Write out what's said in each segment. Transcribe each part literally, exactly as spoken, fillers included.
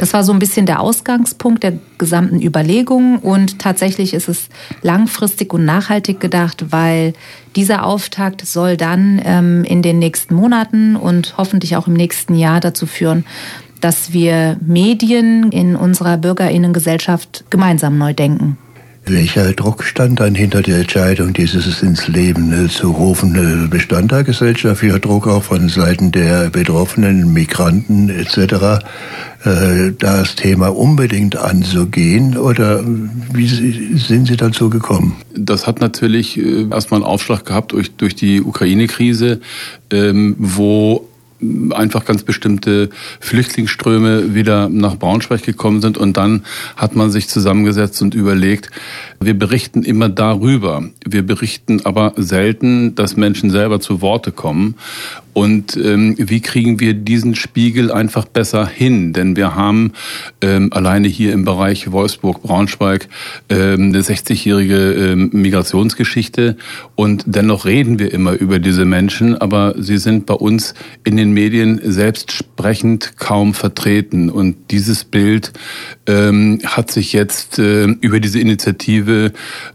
Das war so ein bisschen der Ausgangspunkt der gesamten Überlegungen und tatsächlich ist es langfristig und nachhaltig gedacht, weil dieser Auftakt soll dann ähm, in den nächsten Monaten und hoffentlich auch im nächsten Jahr dazu führen, dass wir Medien in unserer BürgerInnengesellschaft gemeinsam neu denken. Welcher Druck stand dann hinter der Entscheidung, dieses ins Leben zu rufen? Bestand da gesellschaftlicher Druck auch von Seiten der Betroffenen, Migranten et cetera, das Thema unbedingt anzugehen? Oder wie sind Sie dazu gekommen? Das hat natürlich erstmal einen Aufschlag gehabt durch, durch die Ukraine-Krise, wo einfach ganz bestimmte Flüchtlingsströme wieder nach Braunschweig gekommen sind. Und dann hat man sich zusammengesetzt und überlegt, wir berichten immer darüber. Wir berichten aber selten, dass Menschen selber zu Worte kommen. Und ähm, wie kriegen wir diesen Spiegel einfach besser hin? Denn wir haben ähm, alleine hier im Bereich Wolfsburg-Braunschweig ähm, eine sechzigjährige ähm, Migrationsgeschichte. Und dennoch reden wir immer über diese Menschen, aber sie sind bei uns in den Medien selbst sprechend kaum vertreten. Und dieses Bild ähm, hat sich jetzt äh, über diese Initiative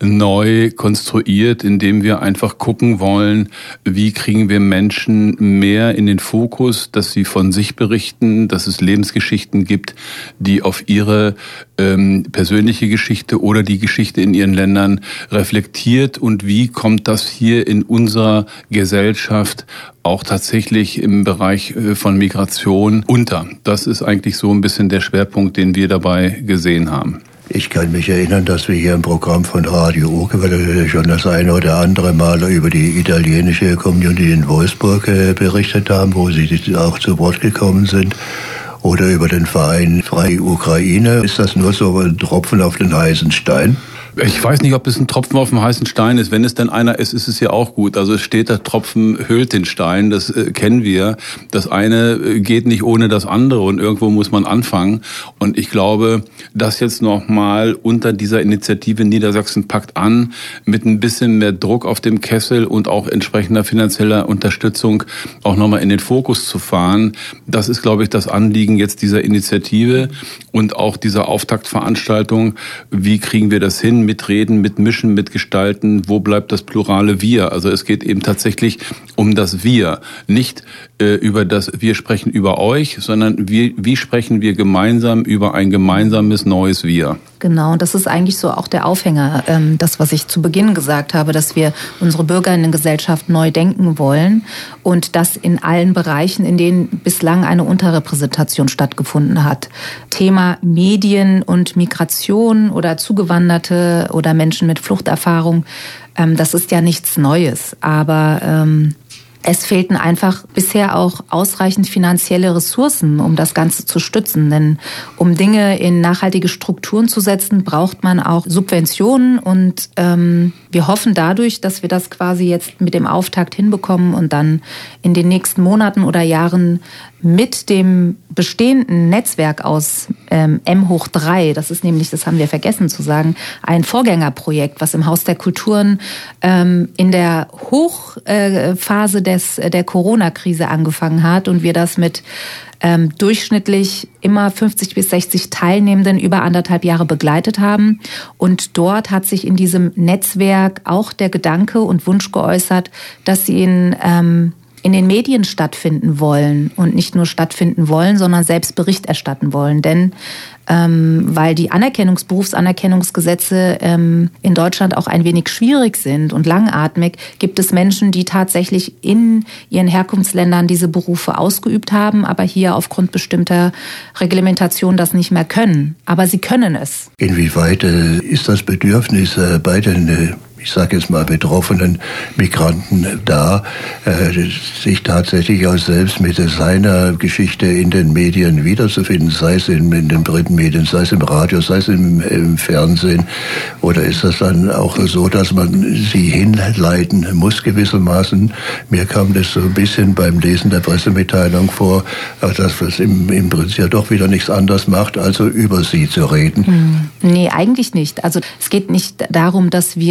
neu konstruiert, indem wir einfach gucken wollen, wie kriegen wir Menschen mehr in den Fokus, dass sie von sich berichten, dass es Lebensgeschichten gibt, die auf ihre ähm, persönliche Geschichte oder die Geschichte in ihren Ländern reflektiert und wie kommt das hier in unserer Gesellschaft auch tatsächlich im Bereich von Migration unter. Das ist eigentlich so ein bisschen der Schwerpunkt, den wir dabei gesehen haben. Ich kann mich erinnern, dass wir hier im Programm von Radio Urquelle schon das eine oder andere Mal über die italienische Community in Wolfsburg berichtet haben, wo Sie auch zu Wort gekommen sind. Oder über den Verein Freie Ukraine. Ist das nur so ein Tropfen auf den heißen Stein? Ich weiß nicht, ob es ein Tropfen auf dem heißen Stein ist. Wenn es denn einer ist, ist es ja auch gut. Also es steht, der Tropfen höhlt den Stein, das äh, kennen wir. Das eine geht nicht ohne das andere und irgendwo muss man anfangen. Und ich glaube, das jetzt nochmal unter dieser Initiative Niedersachsen packt an, mit ein bisschen mehr Druck auf dem Kessel und auch entsprechender finanzieller Unterstützung auch nochmal in den Fokus zu fahren. Das ist, glaube ich, das Anliegen jetzt dieser Initiative und auch dieser Auftaktveranstaltung. Wie kriegen wir das hin? Mitreden, mitmischen, mitgestalten, wo bleibt das plurale Wir? Also es geht eben tatsächlich um das Wir. Nicht äh, über das Wir sprechen über euch, sondern wie, wie sprechen wir gemeinsam über ein gemeinsames neues Wir? Genau, und das ist eigentlich so auch der Aufhänger, ähm, das, was ich zu Beginn gesagt habe, dass wir unsere Bürgerinnengesellschaft neu denken wollen und das in allen Bereichen, in denen bislang eine Unterrepräsentation stattgefunden hat. Thema Medien und Migration oder Zugewanderte oder Menschen mit Fluchterfahrung, ähm, das ist ja nichts Neues, aber ähm, es fehlten einfach bisher auch ausreichend finanzielle Ressourcen, um das Ganze zu stützen. Denn um Dinge in nachhaltige Strukturen zu setzen, braucht man auch Subventionen. Und ähm, wir hoffen dadurch, dass wir das quasi jetzt mit dem Auftakt hinbekommen und dann in den nächsten Monaten oder Jahren mit dem bestehenden Netzwerk aus ähm, M hoch drei, das ist nämlich, das haben wir vergessen zu sagen, ein Vorgängerprojekt, was im Haus der Kulturen ähm, in der Hochphase des, der Corona-Krise angefangen hat und wir das mit ähm, durchschnittlich immer fünfzig bis sechzig Teilnehmenden über anderthalb Jahre begleitet haben. Und dort hat sich in diesem Netzwerk auch der Gedanke und Wunsch geäußert, dass sie in ähm, in den Medien stattfinden wollen und nicht nur stattfinden wollen, sondern selbst Bericht erstatten wollen. Denn ähm, weil die Anerkennungs-, Berufsanerkennungsgesetze ähm, in Deutschland auch ein wenig schwierig sind und langatmig, gibt es Menschen, die tatsächlich in ihren Herkunftsländern diese Berufe ausgeübt haben, aber hier aufgrund bestimmter Reglementation das nicht mehr können. Aber sie können es. Inwieweit äh, ist das Bedürfnis äh, bei den äh ich sage jetzt mal betroffenen Migranten da, äh, sich tatsächlich auch selbst mit seiner Geschichte in den Medien wiederzufinden, sei es in, in den Printmedien, sei es im Radio, sei es im, im Fernsehen, oder ist das dann auch so, dass man sie hinleiten muss gewissermaßen? Mir kam das so ein bisschen beim Lesen der Pressemitteilung vor, dass es im, im Prinzip ja doch wieder nichts anderes macht, also über sie zu reden. Hm. Nee, eigentlich nicht. Also es geht nicht darum, dass wir sie hinleiten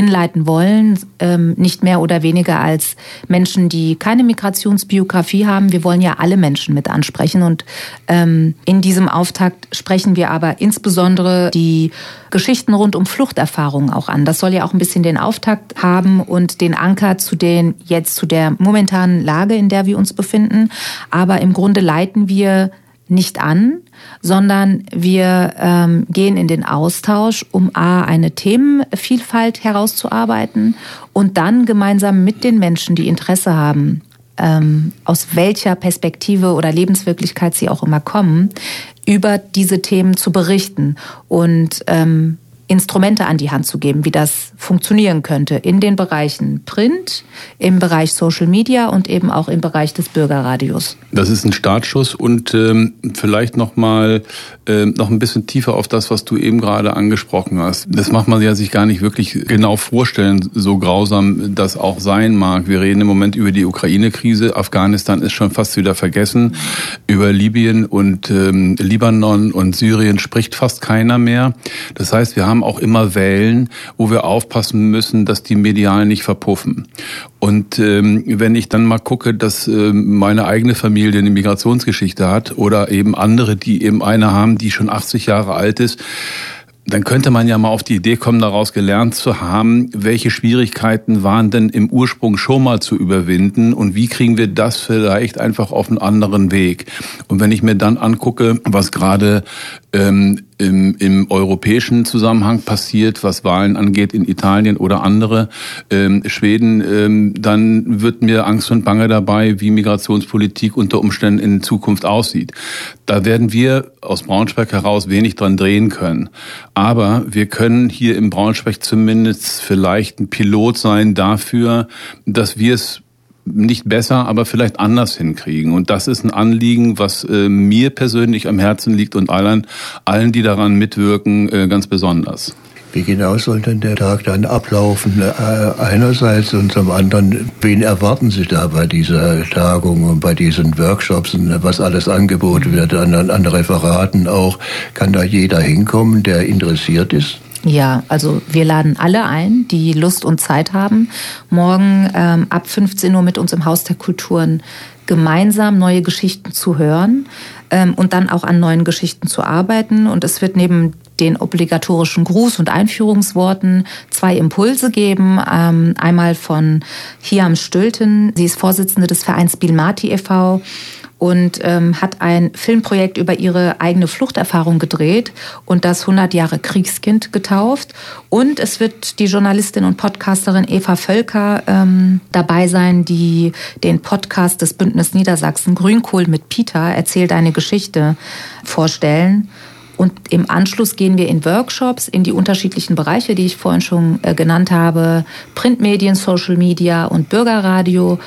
hinleiten wollen, ähm, nicht mehr oder weniger als Menschen, die keine Migrationsbiografie haben. Wir wollen ja alle Menschen mit ansprechen und ähm, in diesem Auftakt sprechen wir aber insbesondere die Geschichten rund um Fluchterfahrungen auch an. Das soll ja auch ein bisschen den Auftakt haben und den Anker zu den jetzt zu der momentanen Lage, in der wir uns befinden. Aber im Grunde leiten wir nicht an, sondern wir ähm, gehen in den Austausch, um a. eine Themenvielfalt herauszuarbeiten und dann gemeinsam mit den Menschen, die Interesse haben, ähm, aus welcher Perspektive oder Lebenswirklichkeit sie auch immer kommen, über diese Themen zu berichten und ähm, Instrumente an die Hand zu geben, wie das funktionieren könnte in den Bereichen Print, im Bereich Social Media und eben auch im Bereich des Bürgerradios. Das ist ein Startschuss und ähm, vielleicht noch mal äh, noch ein bisschen tiefer auf das, was du eben gerade angesprochen hast. Das macht man ja sich gar nicht wirklich genau vorstellen, so grausam das auch sein mag. Wir reden im Moment über die Ukraine-Krise. Afghanistan ist schon fast wieder vergessen. Über Libyen und ähm, Libanon und Syrien spricht fast keiner mehr. Das heißt, wir haben auch immer Wellen, wo wir aufpassen müssen, dass die medial nicht verpuffen. Und ähm, wenn ich dann mal gucke, dass äh, meine eigene Familie eine Migrationsgeschichte hat oder eben andere, die eben eine haben, die schon achtzig Jahre alt ist, dann könnte man ja mal auf die Idee kommen, daraus gelernt zu haben, welche Schwierigkeiten waren denn im Ursprung schon mal zu überwinden und wie kriegen wir das vielleicht einfach auf einen anderen Weg. Und wenn ich mir dann angucke, was gerade ähm, im, im europäischen Zusammenhang passiert, was Wahlen angeht in Italien oder andere, ähm, Schweden, ähm, dann wird mir Angst und Bange dabei, wie Migrationspolitik unter Umständen in Zukunft aussieht. Da werden wir aus Braunschweig heraus wenig dran drehen können. Aber wir können hier in Braunschweig zumindest vielleicht ein Pilot sein dafür, dass wir es nicht besser, aber vielleicht anders hinkriegen. Und das ist ein Anliegen, was äh, mir persönlich am Herzen liegt und allen, allen die daran mitwirken, äh, ganz besonders. Wie genau soll denn der Tag dann ablaufen? Äh, einerseits und zum anderen, wen erwarten Sie da bei dieser Tagung und bei diesen Workshops und was alles angeboten wird, an, an Referaten auch? Kann da jeder hinkommen, der interessiert ist? Ja, also wir laden alle ein, die Lust und Zeit haben, morgen ähm, ab fünfzehn Uhr mit uns im Haus der Kulturen gemeinsam neue Geschichten zu hören ähm, und dann auch an neuen Geschichten zu arbeiten. Und es wird neben den obligatorischen Gruß- und Einführungsworten zwei Impulse geben. Ähm, einmal von Hiam Stülten, sie ist Vorsitzende des Vereins Bilmati e V und ähm, hat ein Filmprojekt über ihre eigene Fluchterfahrung gedreht und das hundert Jahre Kriegskind getauft. Und es wird die Journalistin und Podcasterin Eva Völker ähm, dabei sein, die den Podcast des Bündnis Niedersachsen Grünkohl mit Peter erzählt eine Geschichte vorstellen. Und im Anschluss gehen wir in Workshops in die unterschiedlichen Bereiche, die ich vorhin schon äh, genannt habe, Printmedien, Social Media und Bürgerradio.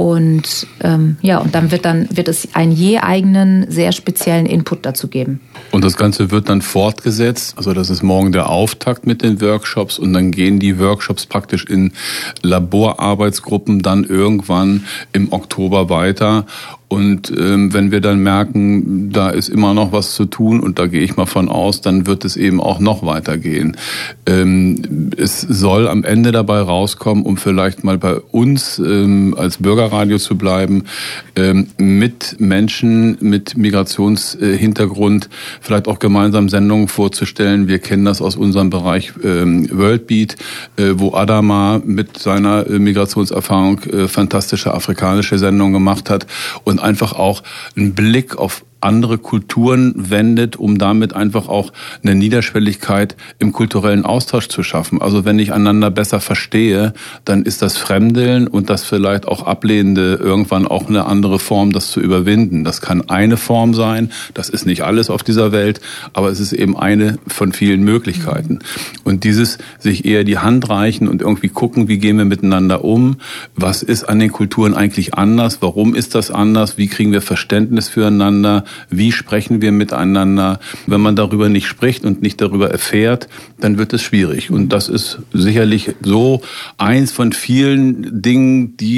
Und ähm, ja, und dann wird dann wird es einen je eigenen, sehr speziellen Input dazu geben. Und das Ganze wird dann fortgesetzt. Also das ist morgen der Auftakt mit den Workshops und dann gehen die Workshops praktisch in Laborarbeitsgruppen dann irgendwann im Oktober weiter. Und ähm, wenn wir dann merken, da ist immer noch was zu tun und da gehe ich mal von aus, dann wird es eben auch noch weitergehen. Ähm, es soll am Ende dabei rauskommen, um vielleicht mal bei uns ähm, als Bürgerradio zu bleiben, ähm, mit Menschen mit Migrationshintergrund vielleicht auch gemeinsam Sendungen vorzustellen. Wir kennen das aus unserem Bereich ähm, Worldbeat, äh, wo Adama mit seiner äh, Migrationserfahrung äh, fantastische afrikanische Sendungen gemacht hat und einfach auch einen Blick auf andere Kulturen wendet, um damit einfach auch eine Niederschwelligkeit im kulturellen Austausch zu schaffen. Also wenn ich einander besser verstehe, dann ist das Fremdeln und das vielleicht auch Ablehnende irgendwann auch eine andere Form, das zu überwinden. Das kann eine Form sein, das ist nicht alles auf dieser Welt, aber es ist eben eine von vielen Möglichkeiten. Und dieses sich eher die Hand reichen und irgendwie gucken, wie gehen wir miteinander um, was ist an den Kulturen eigentlich anders, warum ist das anders, wie kriegen wir Verständnis füreinander, wie sprechen wir miteinander. Wenn man darüber nicht spricht und nicht darüber erfährt, dann wird es schwierig. Und das ist sicherlich so eins von vielen Dingen, die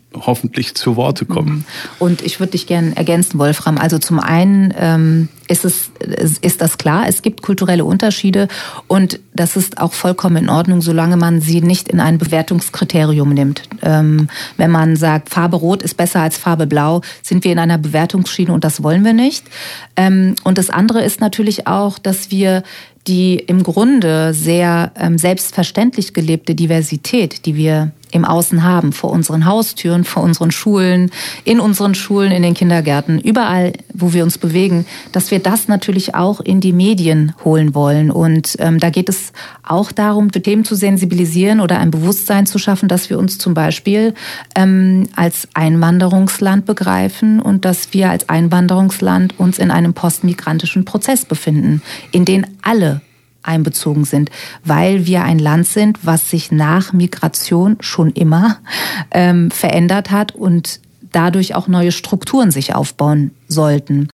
hoffentlich zu Worte kommen. Und ich würde dich gerne ergänzen, Wolfram. Also zum einen ähm, ist es ist das klar, es gibt kulturelle Unterschiede und das ist auch vollkommen in Ordnung, solange man sie nicht in ein Bewertungskriterium nimmt. Ähm, wenn man sagt, Farbe Rot ist besser als Farbe Blau, sind wir in einer Bewertungsschiene und das wollen wir nicht. Ähm, und das andere ist natürlich auch, dass wir die im Grunde sehr ähm, selbstverständlich gelebte Diversität, die wir im Außen haben, vor unseren Haustüren, vor unseren Schulen, in unseren Schulen, in den Kindergärten, überall, wo wir uns bewegen, dass wir das natürlich auch in die Medien holen wollen. Und ähm, da geht es auch darum, für Themen zu sensibilisieren oder ein Bewusstsein zu schaffen, dass wir uns zum Beispiel ähm, als Einwanderungsland begreifen und dass wir als Einwanderungsland uns in einem postmigrantischen Prozess befinden, in den alle einbezogen sind, weil wir ein Land sind, was sich nach Migration schon immer ähm, verändert hat und dadurch auch neue Strukturen sich aufbauen sollten.